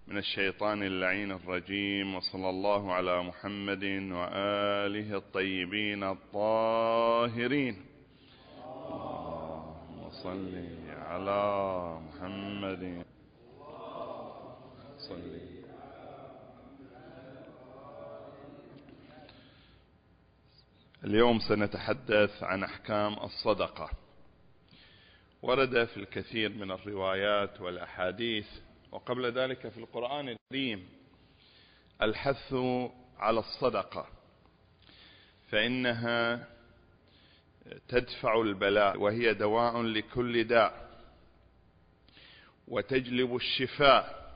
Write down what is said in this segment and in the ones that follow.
من الشيطان اللعين الرجيم، وصلى الله على محمد وآله الطيبين الطاهرين. اللهم صل على محمد. اليوم سنتحدث عن أحكام الصدقة. ورد في الكثير من الروايات والأحاديث وقبل ذلك في القرآن الكريم الحث على الصدقة، فإنها تدفع البلاء وهي دواء لكل داء وتجلب الشفاء.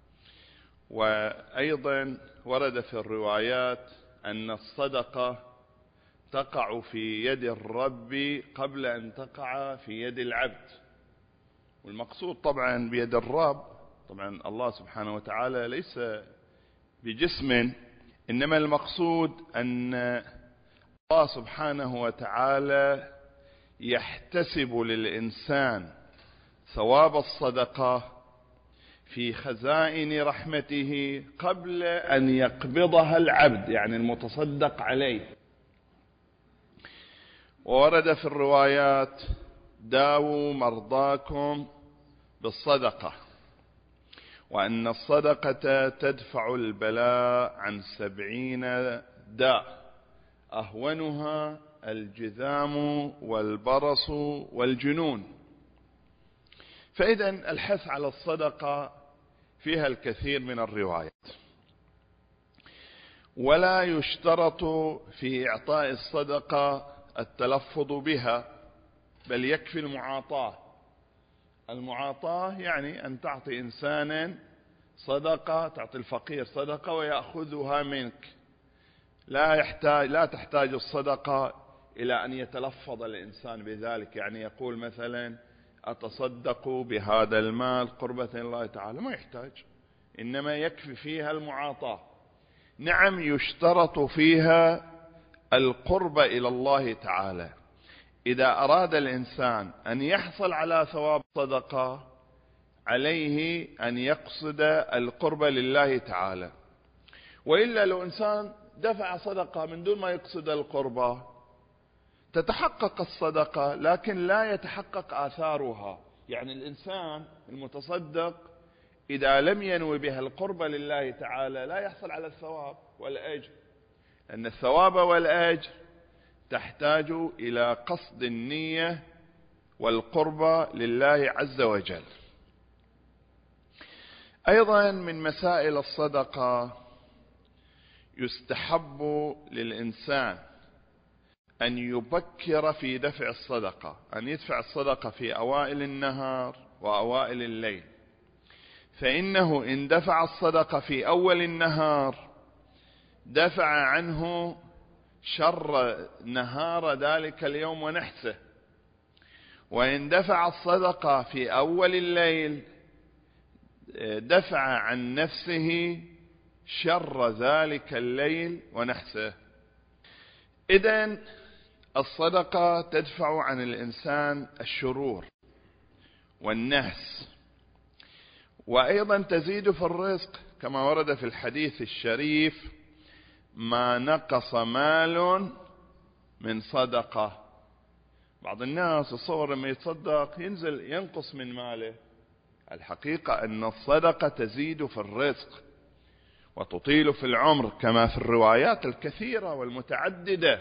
وأيضا ورد في الروايات أن الصدقة تقع في يد الرب قبل أن تقع في يد العبد، والمقصود طبعا بيد الرب، طبعا الله سبحانه وتعالى ليس بجسم، إنما المقصود أن الله سبحانه وتعالى يحتسب للإنسان ثواب الصدقة في خزائن رحمته قبل أن يقبضها العبد، يعني المتصدق عليه. وورد في الروايات: داووا مرضاكم بالصدقة، وأن الصدقة تدفع البلاء عن 70 داء أهونها الجذام والبرص والجنون. فإذا الحث على الصدقة فيها الكثير من الروايات، ولا يشترط في إعطاء الصدقة التلفظ بها، بل يكفي المعاطاة. المعاطاة يعني أن تعطي إنسانا صدقة، تعطي الفقير صدقة ويأخذها منك، لا تحتاج الصدقة إلى أن يتلفظ الإنسان بذلك، يعني يقول مثلا أتصدق بهذا المال قربة الله تعالى، ما يحتاج، إنما يكفي فيها المعاطاة. نعم، يشترط فيها القرب إلى الله تعالى. إذا أراد الإنسان أن يحصل على ثواب صدقة عليه أن يقصد القرب لله تعالى، وإلا لو إنسان دفع صدقة من دون ما يقصد القرب تتحقق الصدقة لكن لا يتحقق آثارها. يعني الإنسان المتصدق إذا لم ينوي بها القرب لله تعالى لا يحصل على الثواب والأجر، أن الثواب والأجر تحتاج إلى قصد النية والقرب لله عز وجل. أيضا من مسائل الصدقة يستحب للإنسان أن يبكر في دفع الصدقة، أن يدفع الصدقة في أوائل النهار وأوائل الليل، فإنه إن دفع الصدقة في أول النهار دفع عنه شر نهار ذلك اليوم ونحسه، وإن دفع الصدقة في أول الليل دفع عن نفسه شر ذلك الليل ونحسه. إذن الصدقة تدفع عن الإنسان الشرور والنحس، وأيضا تزيد في الرزق، كما ورد في الحديث الشريف: ما نقص مال من صدقة. بعض الناس الصور لما يتصدق ينزل ينقص من ماله. الحقيقة أن الصدقة تزيد في الرزق وتطيل في العمر، كما في الروايات الكثيرة والمتعددة،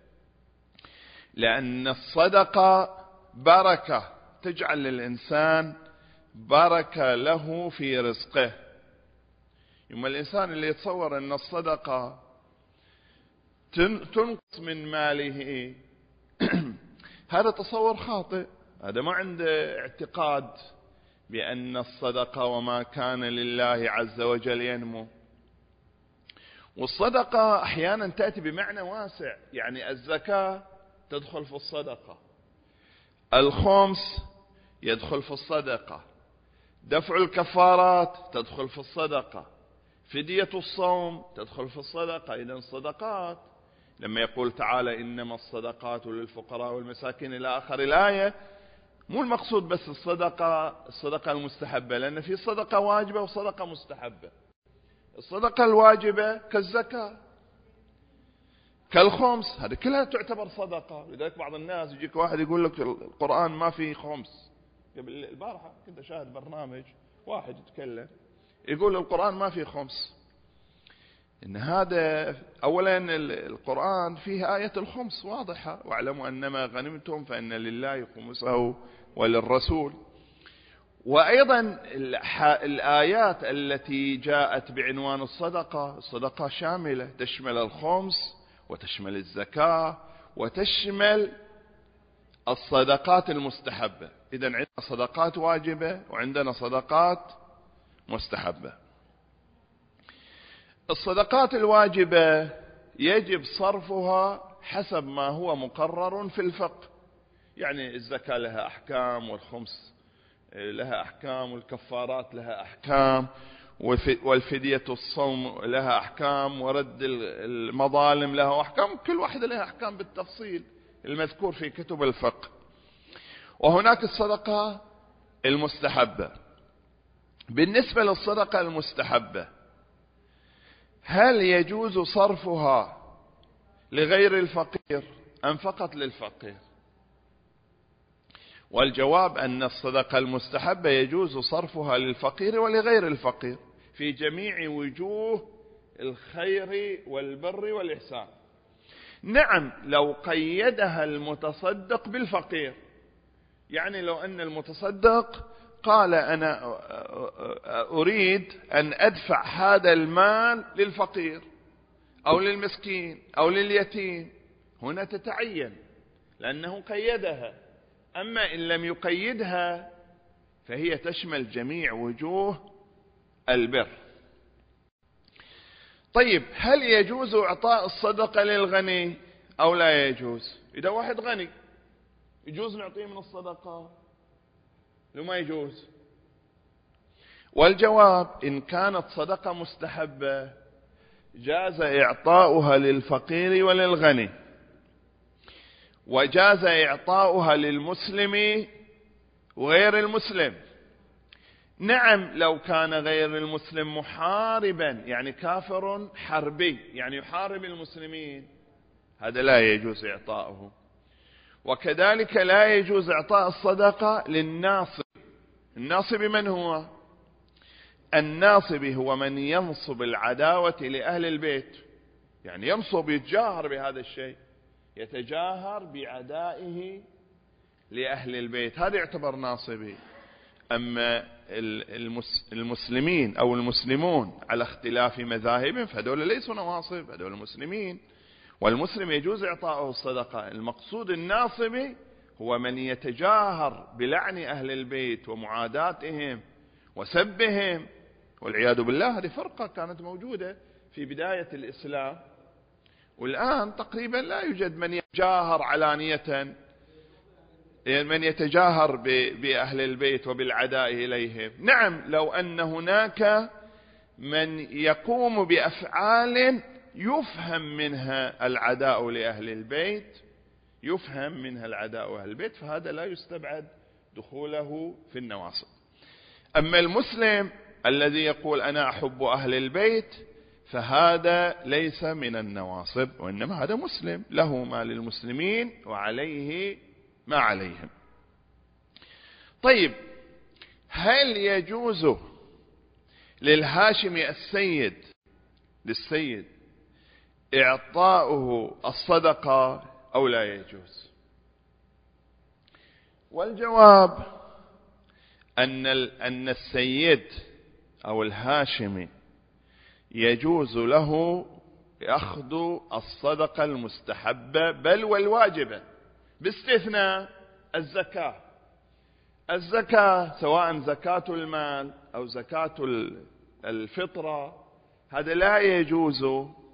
لأن الصدقة بركة، تجعل للإنسان بركة له في رزقه. يوم الإنسان اللي يتصور أن الصدقة تنقص من ماله هذا تصور خاطئ، هذا ما عنده اعتقاد بأن الصدقة وما كان لله عز وجل ينمو. والصدقة أحيانا تأتي بمعنى واسع، يعني الزكاة تدخل في الصدقة، الخمس يدخل في الصدقة، دفع الكفارات تدخل في الصدقة، فدية الصوم تدخل في الصدقة. إذن الصدقات لما يقول تعالى: إنما الصدقات للفقراء والمساكين إلى آخر الآية، مو المقصود بس الصدقة المستحبة، لأن في صدقة واجبة وصدقة مستحبة. الصدقة الواجبة كالزكاة كالخمس، هذه كلها تعتبر صدقة. لذلك بعض الناس يجيك واحد يقول لك القرآن ما فيه خمس. قبل البارحة كنت أشاهد برنامج واحد يتكلم يقول القرآن ما فيه خمس. إن هذا أولا القرآن فيه آية الخمس واضحة: واعلموا أنما غنمتم فإن لله خمسه وللرسول. وأيضا الآيات التي جاءت بعنوان الصدقة شاملة، تشمل الخمس وتشمل الزكاة وتشمل الصدقات المستحبة. إذن عندنا صدقات واجبة وعندنا صدقات مستحبة. الصدقات الواجبة يجب صرفها حسب ما هو مقرر في الفقه. يعني الزكاة لها أحكام، والخمس لها أحكام، والكفارات لها أحكام، والفدية الصوم لها أحكام، ورد المظالم لها أحكام. كل واحدة لها أحكام بالتفصيل المذكور في كتب الفقه. وهناك الصدقة المستحبة. بالنسبة للصدقة المستحبة، هل يجوز صرفها لغير الفقير أم فقط للفقير؟ والجواب أن الصدقة المستحبة يجوز صرفها للفقير ولغير الفقير في جميع وجوه الخير والبر والإحسان. نعم، لو قيدها المتصدق بالفقير، يعني لو أن المتصدق قال أنا أريد أن أدفع هذا المال للفقير أو للمسكين أو لليتيم، هنا تتعين لأنه قيدها. أما إن لم يقيدها فهي تشمل جميع وجوه البر. طيب، هل يجوز إعطاء الصدقة للغني أو لا يجوز؟ إذا واحد غني يجوز نعطيه من الصدقة لو ما يجوز؟ والجواب: إن كانت صدقة مستحبة جاز إعطاؤها للفقير وللغني، وجاز إعطاؤها للمسلم وغير المسلم. نعم، لو كان غير المسلم محاربا، يعني كافر حربي، يعني يحارب المسلمين، هذا لا يجوز إعطاؤه. وكذلك لا يجوز إعطاء الصدقة للناصب. الناصب من هو؟ الناصب هو من ينصب العداوة لأهل البيت، يعني ينصب، يتجاهر بهذا الشيء، يتجاهر بعدائه لأهل البيت، هذا يعتبر ناصبي. أما المسلمين أو المسلمون على اختلاف مذاهبهم فهذول ليسوا نواصب، هذول مسلمين. والمسلم يجوز إعطاؤه الصدقة. المقصود الناصبي هو من يتجاهر بلعن أهل البيت ومعاداتهم وسبهم والعياذ بالله. هذه فرقة كانت موجودة في بداية الإسلام، والآن تقريبا لا يوجد من يتجاهر علانية، من يتجاهر بأهل البيت وبالعداء إليهم. نعم، لو أن هناك من يقوم بأفعال يفهم منها العداء لأهل البيت، يفهم منها العداء لأهل البيت، فهذا لا يستبعد دخوله في النواصب. أما المسلم الذي يقول أنا أحب أهل البيت فهذا ليس من النواصب، وإنما هذا مسلم له ما للمسلمين وعليه ما عليهم. طيب، هل يجوز للهاشمي للسيد إعطاؤه الصدقة أو لا يجوز؟ والجواب أن السيد أو الهاشمي يجوز له أخذ الصدقة المستحبة بل والواجبة، باستثناء الزكاة. الزكاة سواء زكاة المال أو زكاة الفطرة، هذا لا يجوز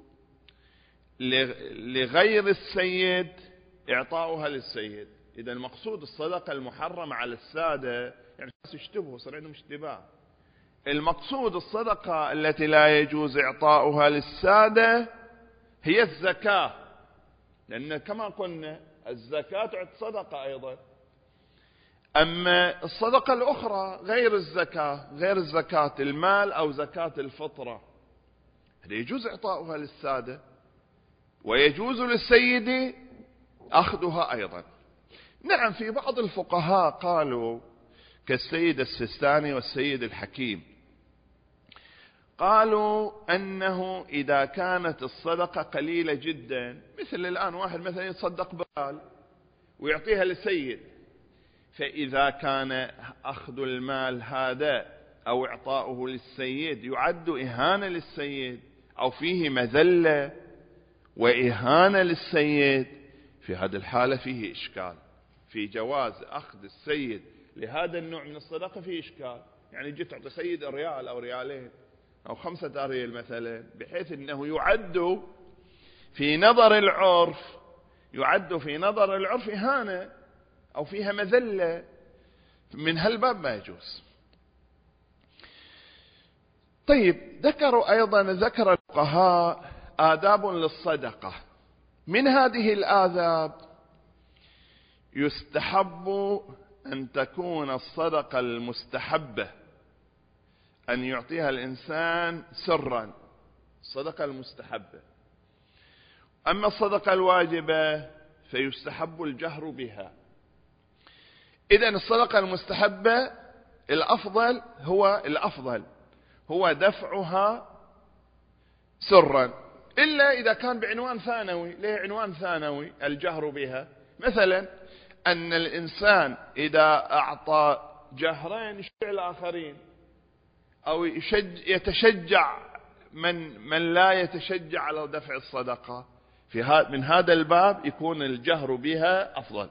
لغير السيد إعطاؤها للسيد. إذا المقصود الصدقة المحرمة على السادة، يعني الناس يشتبهوا، صار عندهم اشتباه. المقصود الصدقة التي لا يجوز إعطاؤها للسادة هي الزكاة، لأن كما قلنا الزكاة تعد صدقة أيضا. أما الصدقة الأخرى غير الزكاة، غير زكاة المال أو زكاة الفطرة، يجوز إعطاؤها للسادة ويجوز للسيد أخذها أيضا. نعم، في بعض الفقهاء قالوا كالسيد السيستاني والسيد الحكيم، قالوا أنه إذا كانت الصدقة قليلة جدا، مثل الآن واحد مثلا يتصدق بريال ويعطيها للسيد، فإذا كان أخذ المال هذا أو إعطاؤه للسيد يعد إهانة للسيد أو فيه مذلة وإهانة للسيد، في هذه الحالة فيه إشكال في جواز أخذ السيد لهذا النوع من الصدقة. فيه إشكال، يعني جيت تعطي سيد ريال أو ريالين أو 5 أريال مثلا، بحيث أنه يعد في نظر العرف إهانة أو فيها مذلة، من هالباب ما يجوز. طيب، ذكر الفقهاء آداب للصدقة. من هذه الآداب يستحب أن تكون الصدقة المستحبة أن يعطيها الإنسان سرا، الصدقة المستحبة. أما الصدقة الواجبة فيستحب الجهر بها. إذن الصدقة المستحبة الأفضل هو دفعها سرا، إلا إذا كان بعنوان ثانوي، له عنوان ثانوي الجهر بها، مثلا أن الإنسان إذا أعطى جهرين يشجع الآخرين، أو يتشجع من لا يتشجع على دفع الصدقة، من هذا الباب يكون الجهر بها أفضل.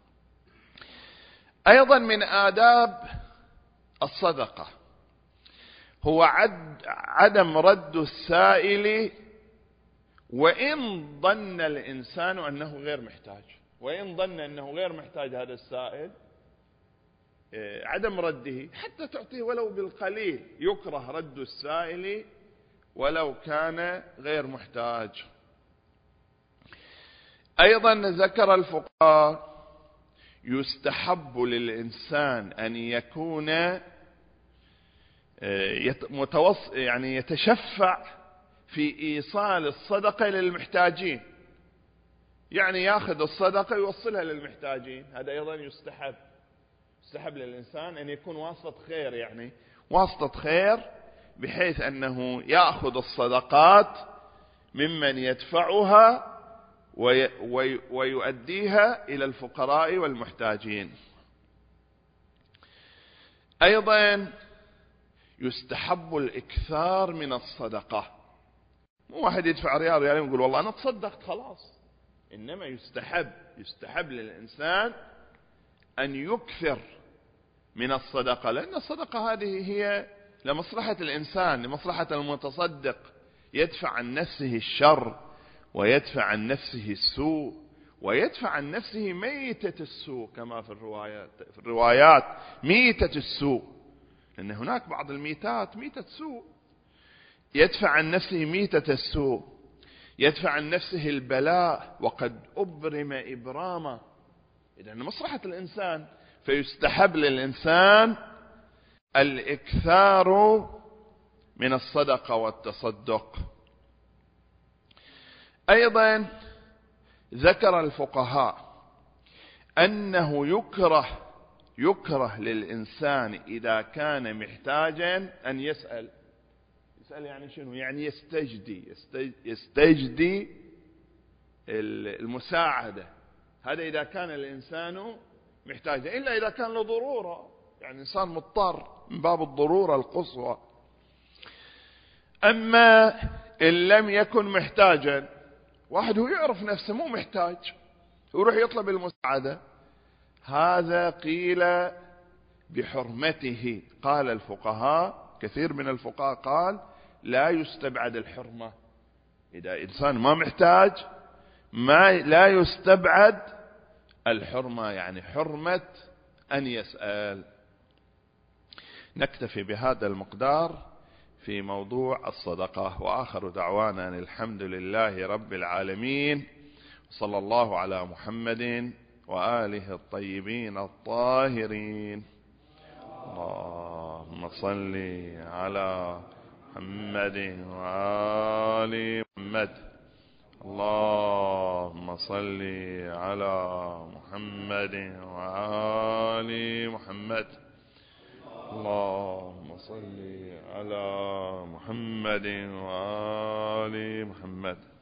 أيضا من آداب الصدقة هو عدم رد السائل وإن ظن الإنسان أنه غير محتاج. وإن ظن أنه غير محتاج هذا السائل، عدم رده حتى تعطيه ولو بالقليل. يكره رد السائل ولو كان غير محتاج. أيضا ذكر الفقهاء يستحب للإنسان أن يكون يعني يتشفع في إيصال الصدقة للمحتاجين، يعني يأخذ الصدقة يوصلها للمحتاجين. هذا أيضا يستحب للإنسان أن يكون واسطة خير، يعني واسطة خير، بحيث أنه يأخذ الصدقات ممن يدفعها ويؤديها إلى الفقراء والمحتاجين. أيضا يستحب الإكثار من الصدقة. مو واحد يدفع ريال ريالين يقول والله أنا تصدقت خلاص، إنما يستحب للإنسان أن يكثر من الصدقة، لأن الصدقة هذه هي لمصلحة الإنسان، لمصلحة المتصدق، يدفع عن نفسه الشر ويدفع عن نفسه السوء ويدفع عن نفسه ميتة السوء، كما في الروايات ميتة السوء، لأن هناك بعض الميتات ميتة سوء. يدفع عن نفسه ميتة السوء، يدفع عن نفسه البلاء وقد أبرم إبراما، إذن مصلحة الإنسان، فيستحب للإنسان الإكثار من الصدقة والتصدق. أيضا ذكر الفقهاء أنه يكره للإنسان إذا كان محتاجا أن يسأل يعني شنو؟ يعني يستجدي المساعدة. هذا إذا كان الإنسان محتاجا، إلا إذا كان له ضرورة، يعني إنسان مضطر من باب الضرورة القصوى. أما إن لم يكن محتاجا، واحد هو يعرف نفسه مو محتاج ويروح يطلب المساعدة، هذا قيل بحرمته. قال الفقهاء، كثير من الفقهاء قال لا يستبعد الحرمة. إذا إنسان ما محتاج لا يستبعد الحرمة، يعني حرمة أن يسأل. نكتفي بهذا المقدار في موضوع الصدقة، وآخر دعوانا الحمد لله رب العالمين، صلى الله على محمد وآله الطيبين الطاهرين. اللهم صل على محمد وآل محمد. اللهم صل على محمد وآل محمد. اللهم صل على محمد وآل محمد.